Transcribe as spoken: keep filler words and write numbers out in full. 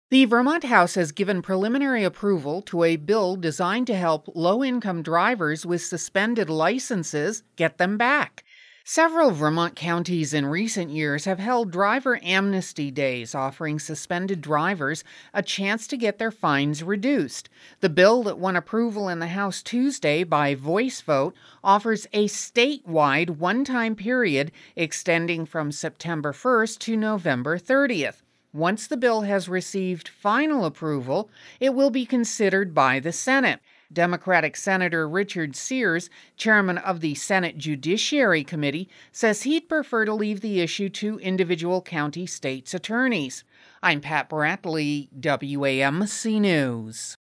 The Vermont House has given preliminary approval to a bill designed to help low-income drivers with suspended licenses get them back. Several Vermont counties in recent years have held driver amnesty days, offering suspended drivers a chance to get their fines reduced. The bill that won approval in the House Tuesday by voice vote offers a statewide one-time period extending from September first to November thirtieth. Once the bill has received final approval, it will be considered by the Senate. Democratic Senator Richard Sears, chairman of the Senate Judiciary Committee, says he'd prefer to leave the issue to individual county states' attorneys. I'm Pat Bradley, W A M C News.